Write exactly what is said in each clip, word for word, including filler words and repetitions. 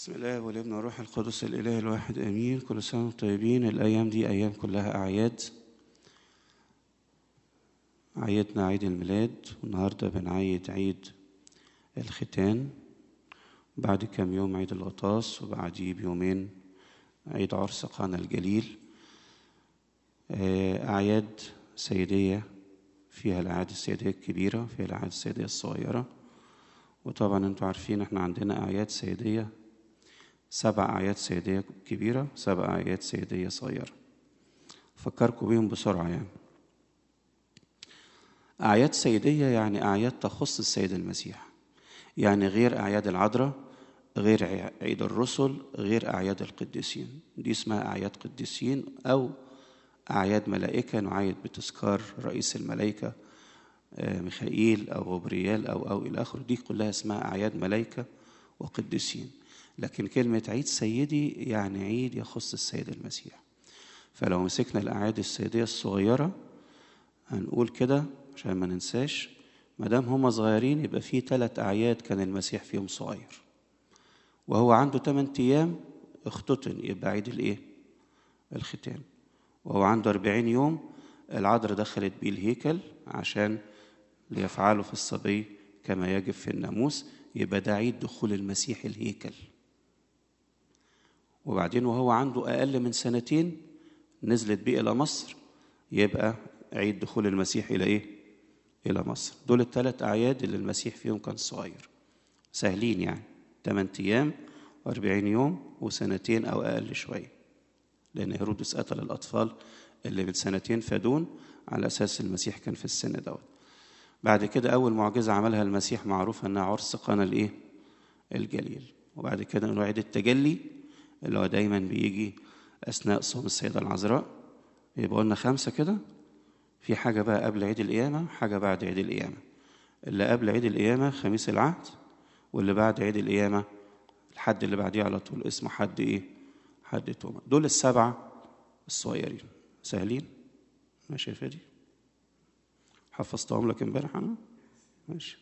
بسم الله والابن والروح القدس الإله الواحد آمين. كل سنة وانتم طيبين. الأيام دي أيام كلها أعياد. عيدنا عيد الميلاد، والنهاردة بنعيد عيد الختان، بعد كام يوم عيد الغطاس، وبعديه بيومين عيد عرس قانا الجليل. أعياد سيدية، فيها الأعياد السيدية الكبيرة، فيها الأعياد السيدية الصغيرة. وطبعا انتوا عارفين احنا عندنا أعياد سيدية، سبع أعياد سيدية كبيرة، سبع أعياد سيدية صغيرة. فكركم بيهم بسرعة. يعني أعياد سيدية يعني أعياد تخص السيد المسيح، يعني غير أعياد العذراء، غير عيد الرسل، غير أعياد القديسين. دي اسمها أعياد قديسين أو أعياد ملائكة، نعيد بتذكار رئيس الملائكة ميخائيل أو غبريال أو أو إلى آخره. دي كلها اسمها أعياد ملائكة وقديسين. لكن كلمة عيد سيدي يعني عيد يخص السيد المسيح. فلو مسكنا الأعياد السيدية الصغيرة هنقول كده عشان ما ننساش، ما دام هم صغيرين يبقى في ثلاث أعياد كان المسيح فيهم صغير، وهو عنده ثمان أيام اختتن، يبقى عيد الإيه؟ الختان. وهو عنده أربعين يوم العذراء دخلت بيه الهيكل عشان ليفعلوا في الصبي كما يجب في الناموس، يبقى ده عيد دخول المسيح الهيكل. وبعدين وهو عنده أقل من سنتين نزلت بيه إلى مصر، يبقى عيد دخول المسيح إلى إيه؟ إلى مصر. دول الثلاث أعياد اللي المسيح فيهم كان صغير، سهلين يعني، ثمان أيام وأربعين يوم وسنتين أو أقل شوية، لأن هيرودس قتل الأطفال اللي من سنتين فدون على أساس المسيح كان في السن دوت. بعد كده أول معجزة عملها المسيح معروفة أنها عرس قانا الإيه؟ الجليل. وبعد كده نقول عيد التجلي اللي هو دايما بيجي أثناء صوم السيدة العذراء. يبقى قلنا خمسة كده. في حاجة بقى قبل عيد القيامة، حاجة بعد عيد القيامة. اللي قبل عيد القيامة خميس العهد، واللي بعد عيد القيامة الحد اللي بعديه على طول اسمه حد إيه؟ حد توما. دول السبعة الصغيرين سهلين. ماشي يا فادي؟ حفظتهم لك امبارح أنا؟ ماشي.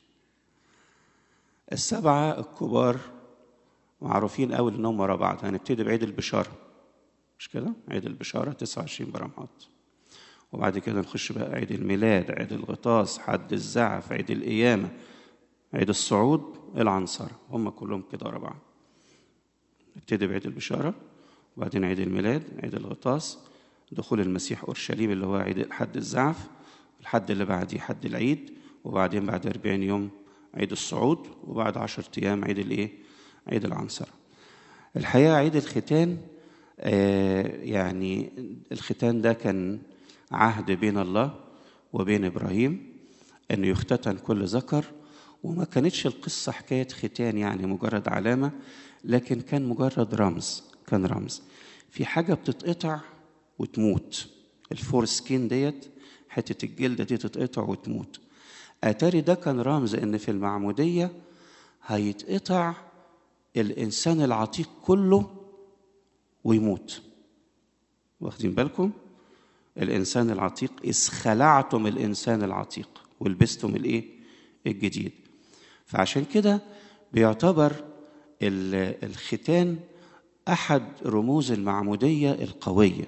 السبعة الكبار معروفين أول إنهم ورا بعض. هنبتدي بعيد البشارة، مش كده؟ عيد البشارة تسعة وعشرين برمحات. وبعد كده نخش بقى عيد الميلاد، عيد الغطاس، حد الزعف، عيد القيامة، عيد الصعود، العنصرة. هم كلهم كده ورا بعض. نبتدي بعيد البشارة، وبعدين عيد الميلاد، عيد الغطاس، دخول المسيح أورشليم اللي هو عيد حد الزعف، الحد اللي بعديه حد العيد، وبعدين بعد أربعين يوم عيد الصعود، وبعد عشرة أيام عيد الإيه؟ عيد العنصرة. الحقيقة عيد الختان آه يعني الختان ده كان عهد بين الله وبين إبراهيم أنه يختتن كل ذكر. وما كانتش القصة حكاية ختان يعني مجرد علامة، لكن كان مجرد رمز. كان رمز في حاجة بتتقطع وتموت. الفور سكين ديت، حتة الجلدة دي تتقطع وتموت. أتاري ده كان رمز أن في المعمودية هيتقطع الإنسان العتيق كله ويموت. واخدين بالكم؟ الإنسان العتيق، إذ خلعتم الإنسان العتيق ولبستم الإيه؟ الجديد. فعشان كده بيعتبر الختان أحد رموز المعمودية القوية.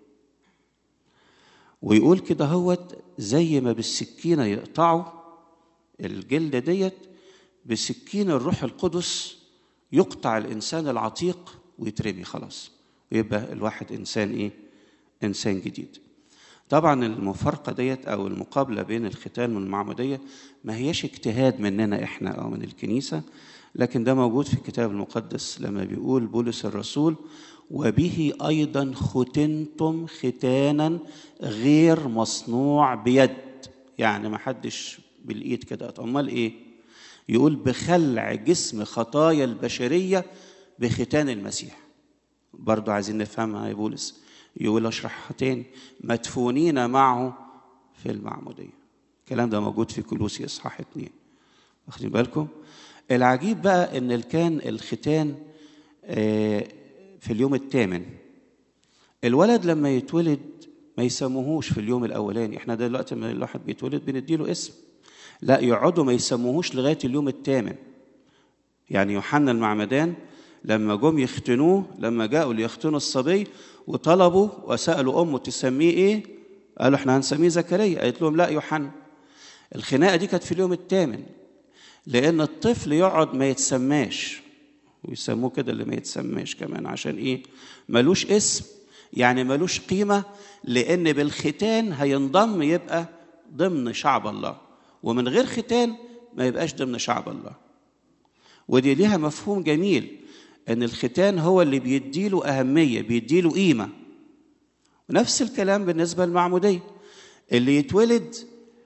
ويقول كده هوت زي ما بالسكينة يقطعوا الجلدة ديت، بسكين الروح القدس يقطع الإنسان العتيق ويترمي خلاص، ويبقى الواحد إنسان إيه؟ إنسان جديد. طبعا المفارقة ديت أو المقابلة بين الختان والمعمودية ما هيش اجتهاد مننا إحنا أو من الكنيسة، لكن ده موجود في الكتاب المقدس لما بيقول بولس الرسول: وبه أيضا ختنتم ختانا غير مصنوع بيد. يعني ما حدش بالإيد كده. أمال إيه؟ يقول بخلع جسم خطايا البشرية بختان المسيح. برضو عايزين نفهمها يا بولس. يقول اشرحها تاني: مدفونين معه في المعمودية. الكلام ده موجود في كولوسي اصحاح اتنين. واخدين بالكم؟ العجيب بقى ان كان الختان في اليوم الثامن. الولد لما يتولد ما يسموهوش في اليوم الاولاني. احنا دلوقتي لما الواحد بيتولد بنديله اسم، لا، يقعدوا ما يسموهوش لغاية اليوم الثامن. يعني يوحنا المعمدان لما جم يختنوه، لما جاءوا ليختنوا الصبي وطلبوا وسألوا أمه تسميه إيه؟ قالوا إحنا هنسميه زكريا. قالت لهم لا، يوحنا. الخناقة دي كانت في اليوم الثامن، لأن الطفل يقعد ما يتسماش، ويسموه كده اللي ما يتسماش كمان. عشان إيه؟ ملوش اسم، يعني ملوش قيمة، لأن بالختان هينضم يبقى ضمن شعب الله، ومن غير ختان ما يبقاش ضمن شعب الله. ودي ليها مفهوم جميل، أن الختان هو اللي بيديله أهمية، بيديله قيمة. ونفس الكلام بالنسبة للمعمودية، اللي يتولد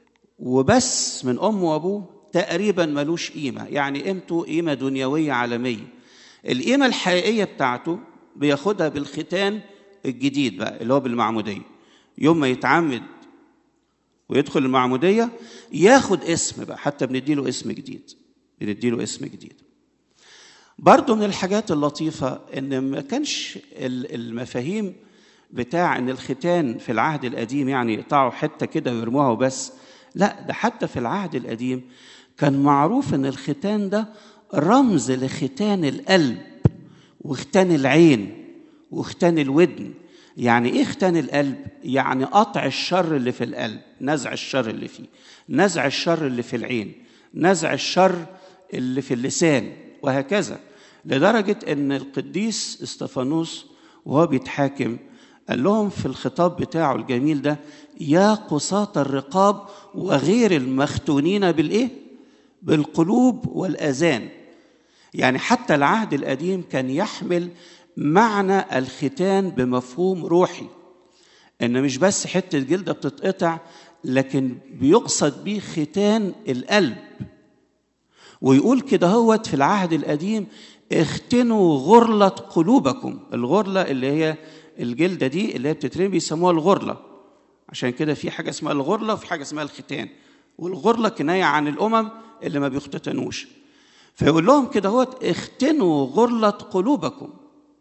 وبس من أمه وأبوه تقريبا ملوش قيمة، يعني قيمته قيمة دنيوية عالمية. القيمة الحقيقية بتاعته بياخدها بالختان الجديد بقى، اللي هو بالمعمودية. يوم ما يتعمد ويدخل المعمودية ياخد اسم بقى، حتى بنديله اسم جديد، بنديله اسم جديد. برضو من الحاجات اللطيفة إن ما كانش المفاهيم بتاع إن الختان في العهد القديم يعني يقطعوا حتة كده ويرموها وبس. لا، ده حتى في العهد القديم كان معروف إن الختان ده رمز لختان القلب وختان العين وختان الودن. يعني إيه ختان القلب؟ يعني قطع الشر اللي في القلب، نزع الشر اللي فيه، نزع الشر اللي في العين، نزع الشر اللي في اللسان، وهكذا. لدرجة أن القديس استفانوس وهو بيتحاكم قال لهم في الخطاب بتاعه الجميل ده: يا قساة الرقاب وغير المختونين بالإيه؟ بالقلوب والأذان. يعني حتى العهد القديم كان يحمل معنى الختان بمفهوم روحي، إن مش بس حتة جلدة بتتقطع، لكن بيقصد بيه ختان القلب. ويقول كده هوت في العهد القديم: اختنوا غرلة قلوبكم. الغرلة اللي هي الجلدة دي اللي هي بتترمي بيسموها الغرلة، عشان كده في حاجة اسمها الغرلة وفي حاجة اسمها الختان. والغرلة كناية عن الأمم اللي ما بيختتنوش. فيقول لهم كده هوت: اختنوا غرلة قلوبكم.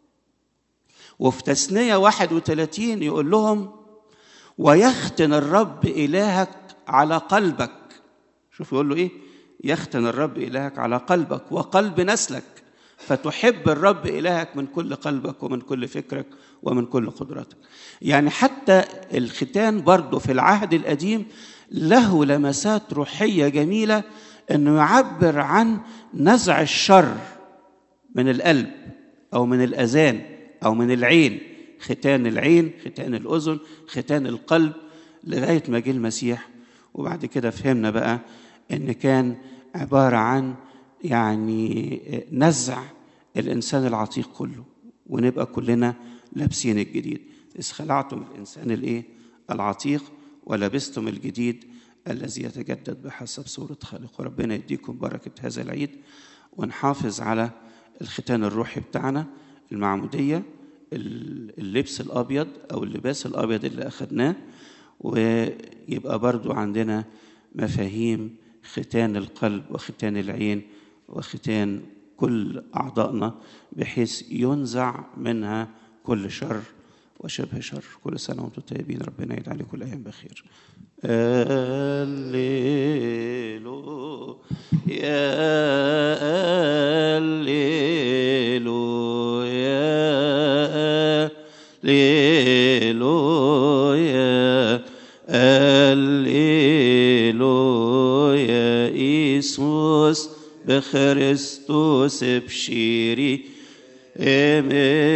وفي تثنية واحد وثلاثين يقول لهم: ويختن الرب إلهك على قلبك. شوف يقول له إيه؟ يختن الرب إلهك على قلبك وقلب نسلك، فتحب الرب إلهك من كل قلبك ومن كل فكرك ومن كل قدرتك. يعني حتى الختان برضو في العهد القديم له لمسات روحية جميلة، أنه يعبر عن نزع الشر من القلب أو من الأذان أو من العين. ختان العين، ختان الأذن، ختان القلب، لغاية ما جه المسيح. وبعد كده فهمنا بقى أن كان عبارة عن يعني نزع الإنسان العتيق كله، ونبقى كلنا لابسين الجديد. إذ خلعتم الإنسان الإيه؟ العتيق، ولبستم الجديد الذي يتجدد بحسب صورة خالقه. ربنا يديكم بركة هذا العيد، ونحافظ على الختان الروحي بتاعنا، المعمودية، اللبس الأبيض أو اللباس الأبيض اللي أخذناه، ويبقى برضو عندنا مفاهيم ختان القلب وختان العين وختان كل أعضائنا، بحيث ينزع منها كل شر وشبه شر. كل سنة وانتم طيبين، ربنا يجعل عليكم الأيام بخير. الليلو يا الليلو يا الليلو يا الليلو يا إيسوس بخريستوس بشيري ام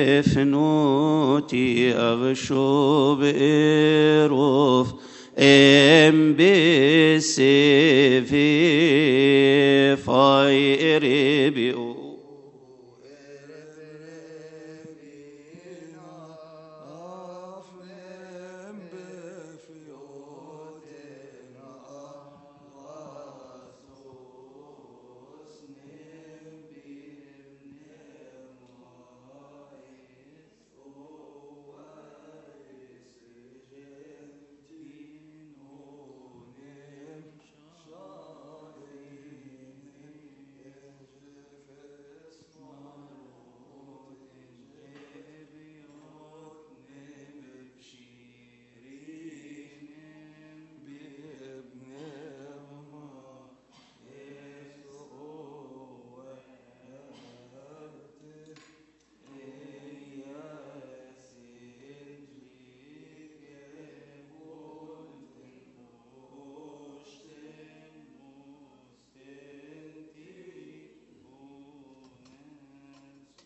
افنوتي اغشو بإروف ام بسيفي فايري بيو